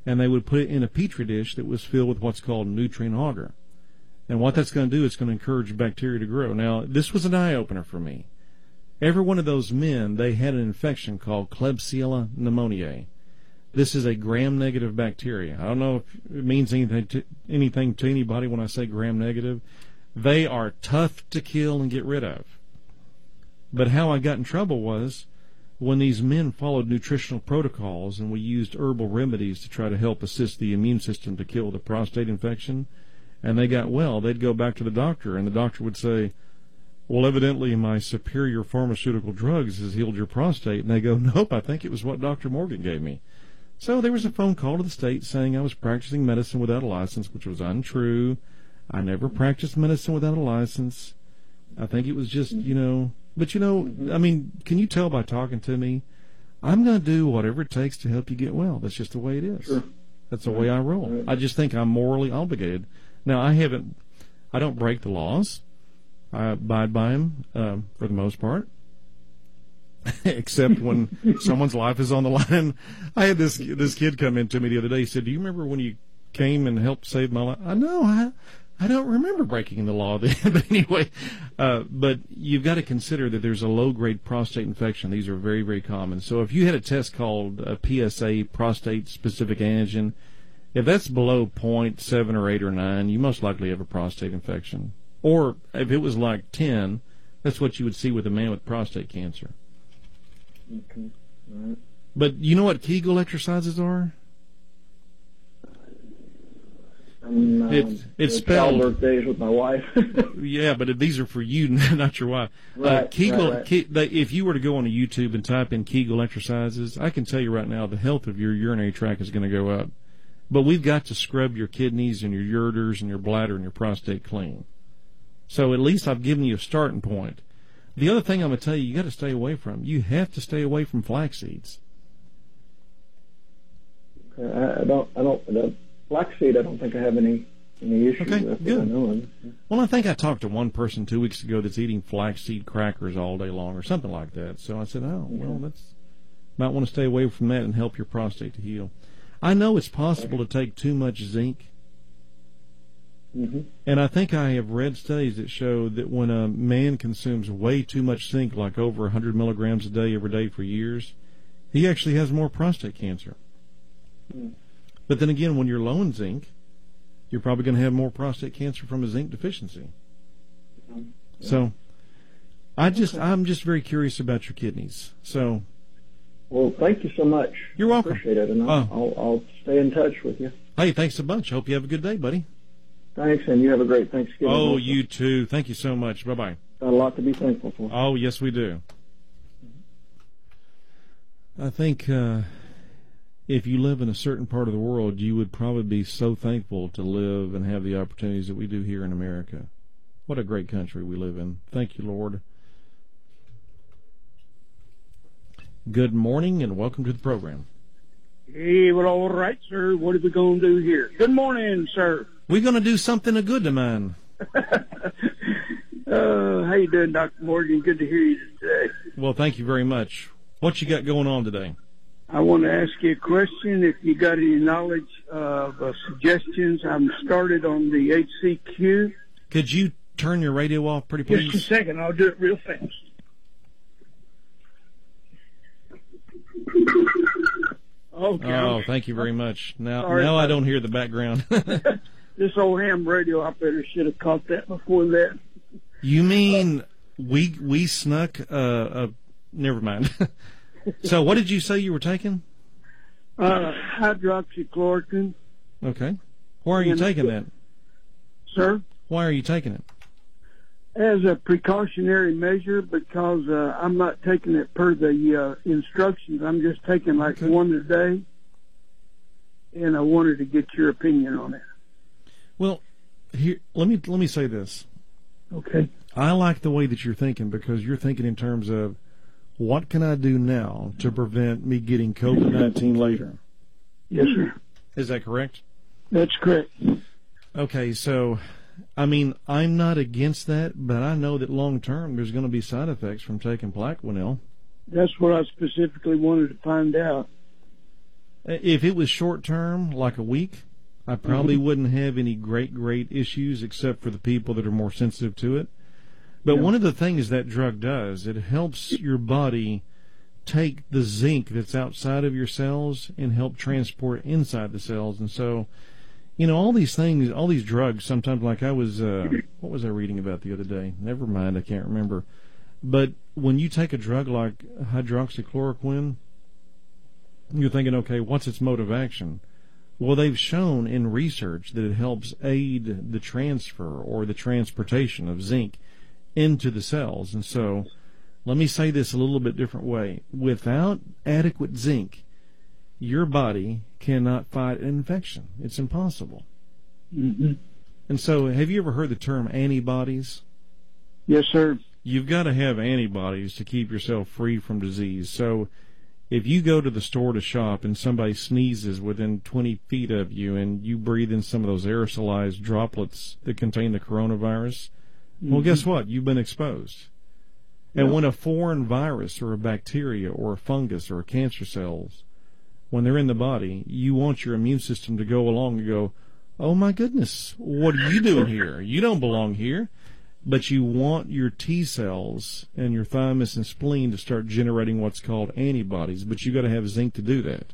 and they would put it in a petri dish that was filled with what's called nutrient agar. And what that's going to do, it's going to encourage bacteria to grow. Now, this was an eye-opener for me. Every one of those men, they had an infection called Klebsiella pneumoniae. This is a gram-negative bacteria. I don't know if it means anything to anybody when I say gram-negative. They are tough to kill and get rid of. But how I got in trouble was when these men followed nutritional protocols and we used herbal remedies to try to help assist the immune system to kill the prostate infection, and they got well, they'd go back to the doctor, and the doctor would say, well, evidently my superior pharmaceutical drugs has healed your prostate. And they go, nope, I think it was what Dr. Morgan gave me. So there was a phone call to the state saying I was practicing medicine without a license, which was untrue. I never practiced medicine without a license. I think it was just, but I mean, can you tell by talking to me? I'm going to do whatever it takes to help you get well. That's just the way it is. Sure. That's the way I roll. I just think I'm morally obligated. Now, I don't break the laws. I abide by them for the most part, except when someone's life is on the line. I had this kid come in to me the other day. He said, do you remember when you came and helped save my life? I don't remember breaking the law then. But anyway, but you've got to consider that there's a low-grade prostate infection. These are very, very common. So if you had a test called a PSA, prostate-specific antigen, if that's below 0.7 or 8 or 9, you most likely have a prostate infection. Or if it was like 10, that's what you would see with a man with prostate cancer. Okay. All right. But you know what Kegel exercises are? It's spelled birthdays with my wife. Yeah, but these are for you, not your wife. Right, Kegel. right. If you were to go on YouTube and type in Kegel exercises, I can tell you right now the health of your urinary tract is going to go up. But we've got to scrub your kidneys and your ureters and your bladder and your prostate clean. So at least I've given you a starting point. The other thing I'm going to tell you got to stay away from. You have to stay away from flax seeds. I don't. Flaxseed, I don't think I have any issues with. Good. I know of. Well, I think I talked to one person 2 weeks ago that's eating flaxseed crackers all day long or something like that. So I said, might want to stay away from that and help your prostate to heal. I know it's possible to take too much zinc. Mm-hmm. And I think I have read studies that show that when a man consumes way too much zinc, like over 100 milligrams a day every day for years, he actually has more prostate cancer. Mm. But then again, when you're low in zinc, you're probably going to have more prostate cancer from a zinc deficiency. Yeah. So I'm just very curious about your kidneys. So, well, thank you so much. You're welcome. Appreciate it, and I'll stay in touch with you. Hey, thanks a bunch. Hope you have a good day, buddy. Thanks, and you have a great Thanksgiving. Oh, you too. Thank you so much. Bye-bye. Got a lot to be thankful for. Oh, yes, we do. I think if you live in a certain part of the world, you would probably be so thankful to live and have the opportunities that we do here in America. What a great country we live in. Thank you, Lord. Good morning and welcome to the program. Hey, well, all right, sir. What are we going to do here? Good morning, sir. We're going to do something good to mine. How you doing, Dr. Morgan? Good to hear you today. Well, thank you very much. What you got going on today? I want to ask you a question. If you got any knowledge of suggestions, I'm started on the HCQ. Could you turn your radio off, pretty please? Just a second. I'll do it real fast. Okay. Oh, thank you very much. Now I don't hear the background. This old ham radio operator should have caught that before that. You mean we snuck never mind. So what did you say you were taking? Hydroxychloroquine. Okay. Why are you taking that? Sir? Why are you taking it? As a precautionary measure, because I'm not taking it per the instructions. I'm just taking one a day, and I wanted to get your opinion on it. Well, here let me say this. Okay. I like the way that you're thinking because you're thinking in terms of what can I do now to prevent me getting COVID-19 later? Yes, sir. Is that correct? That's correct. Okay, so I mean, I'm not against that, but I know that long term there's going to be side effects from taking Plaquenil. That's what I specifically wanted to find out. If it was short term, like a week, I probably wouldn't have any great issues, except for the people that are more sensitive to it. But one of the things that drug does, it helps your body take the zinc that's outside of your cells and help transport inside the cells. And so, all these things, all these drugs, sometimes, like I was, what was I reading about the other day? Never mind, I can't remember. But when you take a drug like hydroxychloroquine, you're thinking, okay, what's its mode of action? Well, they've shown in research that it helps aid the transfer or the transportation of zinc into the cells. And so, let me say this a little bit different way. Without adequate zinc, your body cannot fight an infection. It's impossible. Mm-hmm. And so, have you ever heard the term antibodies? Yes, sir. You've got to have antibodies to keep yourself free from disease. So, if you go to the store to shop and somebody sneezes within 20 feet of you and you breathe in some of those aerosolized droplets that contain the coronavirus, well, guess what? You've been exposed. And when a foreign virus or a bacteria or a fungus or a cancer cells, when they're in the body, you want your immune system to go along and go, oh my goodness, what are you doing here? You don't belong here. But you want your T cells and your thymus and spleen to start generating what's called antibodies, but you got to have zinc to do that.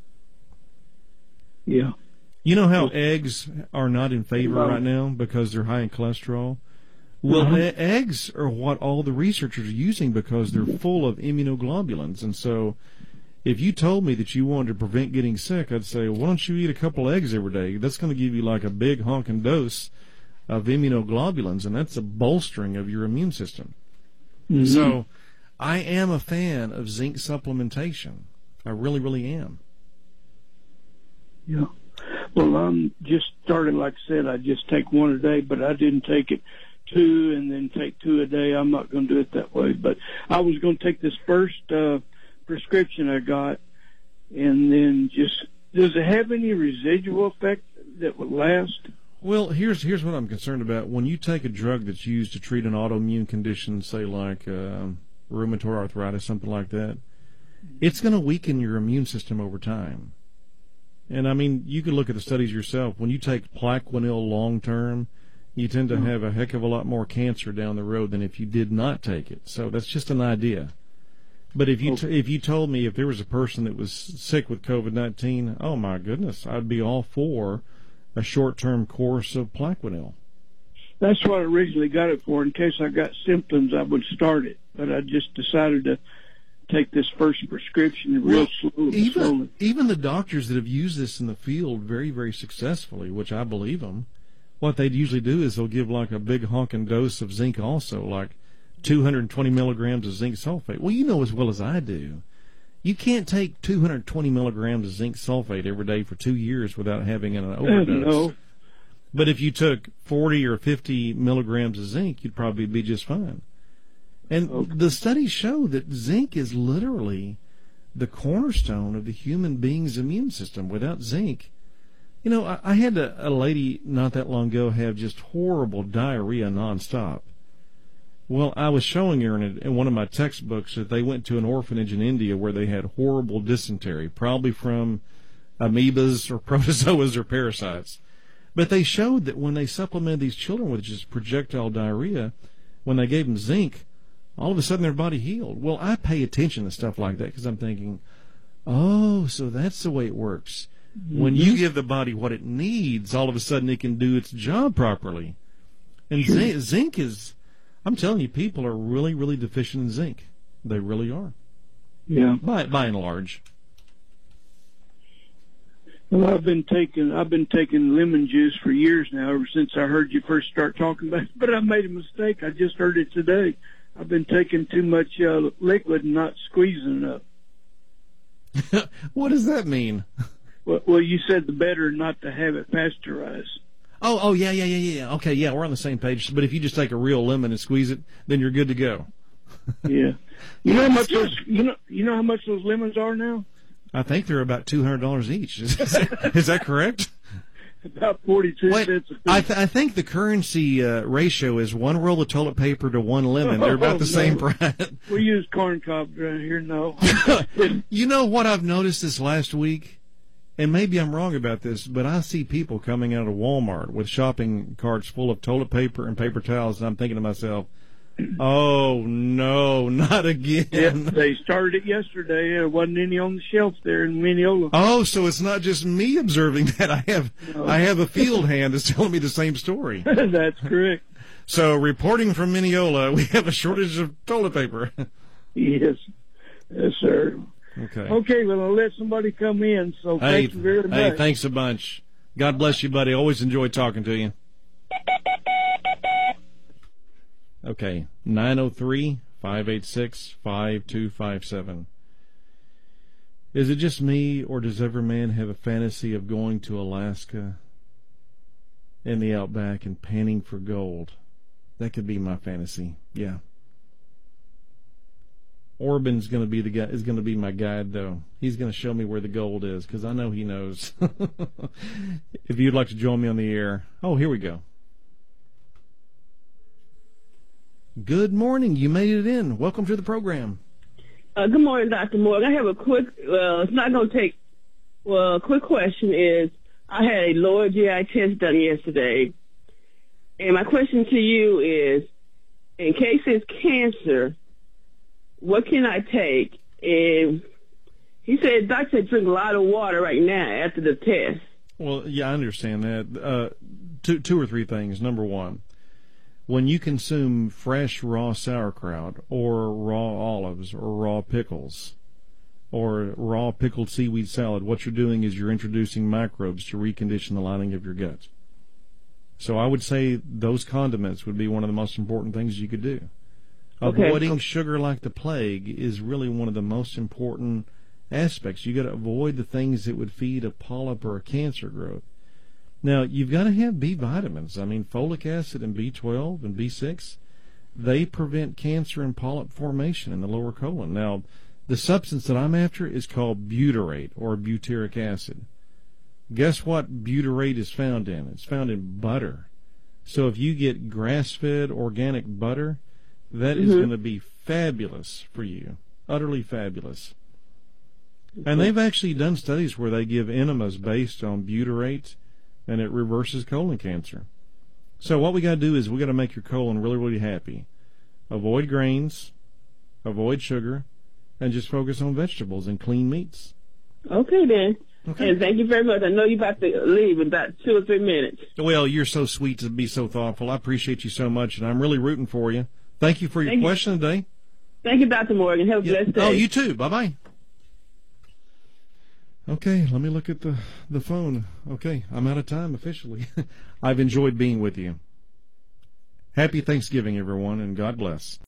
Yeah. You know how eggs are not in favor right now because they're high in cholesterol? Well, eggs are what all the researchers are using because they're full of immunoglobulins. And so if you told me that you wanted to prevent getting sick, I'd say, well, why don't you eat a couple eggs every day? That's going to give you like a big honking dose of immunoglobulins, and that's a bolstering of your immune system. Mm-hmm. So I am a fan of zinc supplementation. I really, really am. Yeah. Well, I'm just starting, like I said, I just take one a day, but I didn't take it 2 and then take 2 a day. I'm not going to do it that way. But I was going to take this first prescription I got, and then just, does it have any residual effect that would last? Well, here's what I'm concerned about. When you take a drug that's used to treat an autoimmune condition, say like rheumatoid arthritis, something like that, it's going to weaken your immune system over time. And, I mean, you can look at the studies yourself. When you take Plaquenil long-term, you tend to have a heck of a lot more cancer down the road than if you did not take it. So that's just an idea. But if you told me if there was a person that was sick with COVID-19, oh, my goodness, I'd be all for a short-term course of Plaquenil. That's what I originally got it for. In case I got symptoms, I would start it. But I just decided to take this first prescription real slowly. Even the doctors that have used this in the field very, very successfully, which I believe them, what they'd usually do is they'll give like a big honking dose of zinc also, like 220 milligrams of zinc sulfate. Well, you know as well as I do, you can't take 220 milligrams of zinc sulfate every day for 2 years without having an overdose. No. But if you took 40 or 50 milligrams of zinc, you'd probably be just fine. And the studies show that zinc is literally the cornerstone of the human being's immune system. Without zinc, you know, I had a lady not that long ago have just horrible diarrhea nonstop. Well, I was showing her in one of my textbooks that they went to an orphanage in India where they had horrible dysentery, probably from amoebas or protozoas or parasites. But they showed that when they supplemented these children with just projectile diarrhea, when they gave them zinc, all of a sudden their body healed. Well, I pay attention to stuff like that because I'm thinking, oh, so that's the way it works. Mm-hmm. When you give the body what it needs, all of a sudden it can do its job properly. And zinc is, I'm telling you, people are really, really deficient in zinc. They really are. Yeah. By and large. Well, I've been taking lemon juice for years now, ever since I heard you first start talking about it. But I made a mistake. I just heard it today. I've been taking too much liquid and not squeezing enough. What does that mean? Well, you said the better not to have it pasteurized. Oh, yeah. Okay, yeah, we're on the same page. But if you just take a real lemon and squeeze it, then you're good to go. Yeah. You know how much you know how much those lemons are now? I think they're about $200 each. Is that correct? About 42 cents a piece. I think the currency ratio is 1 roll of toilet paper to 1 lemon. They're about the same price. We use corn cob around here, no. You know what I've noticed this last week? and maybe I'm wrong about this, but I see people coming out of Walmart with shopping carts full of toilet paper and paper towels, and I'm thinking to myself, oh, no, not again. Yeah, they started it yesterday. There wasn't any on the shelf there in Mineola. Oh, so it's not just me observing that. I have a field hand that's telling me the same story. That's correct. So, reporting from Mineola, we have a shortage of toilet paper. Yes. Yes, sir. Okay, well, I'll let somebody come in, so thank you very much. Hey, thanks a bunch. God bless you, buddy. Always enjoy talking to you. Okay, 903-586-5257. Is it just me, or does every man have a fantasy of going to Alaska in the outback and panning for gold? That could be my fantasy, yeah. Orban's going to be is going to be my guide, though. He's going to show me where the gold is, because I know he knows. If you'd like to join me on the air. Oh, here we go. Good morning. You made it in. Welcome to the program. Good morning, Dr. Morgan. I have a quick, it's not going to take, a quick question is, I had a lower GI test done yesterday, and my question to you is, in case it's cancer, what can I take? And he said, doctor said drink a lot of water right now after the test. Well, yeah, I understand that. Two or three things. Number one, when you consume fresh raw sauerkraut or raw olives or raw pickles or raw pickled seaweed salad, what you're doing is you're introducing microbes to recondition the lining of your gut. So I would say those condiments would be one of the most important things you could do. Okay. Avoiding sugar like the plague is really one of the most important aspects. You got to avoid the things that would feed a polyp or a cancer growth. Now, you've got to have B vitamins. I mean, folic acid and B12 and B6, they prevent cancer and polyp formation in the lower colon. Now, the substance that I'm after is called butyrate or butyric acid. Guess what butyrate is found in? It's found in butter. So if you get grass-fed organic butter, that is going to be fabulous for you, utterly fabulous. And they've actually done studies where they give enemas based on butyrate, and it reverses colon cancer. So what we got to do is we got to make your colon really, really happy. Avoid grains, avoid sugar, and just focus on vegetables and clean meats. Okay, then. Okay. And thank you very much. I know you're about to leave in about 2 or 3 minutes. Well, you're so sweet to be so thoughtful. I appreciate you so much, and I'm really rooting for you. Thank you for your question today. Thank you, Dr. Morgan. Have a blessed day. Oh, you too. Bye-bye. Okay, let me look at the phone. Okay, I'm out of time officially. I've enjoyed being with you. Happy Thanksgiving, everyone, and God bless.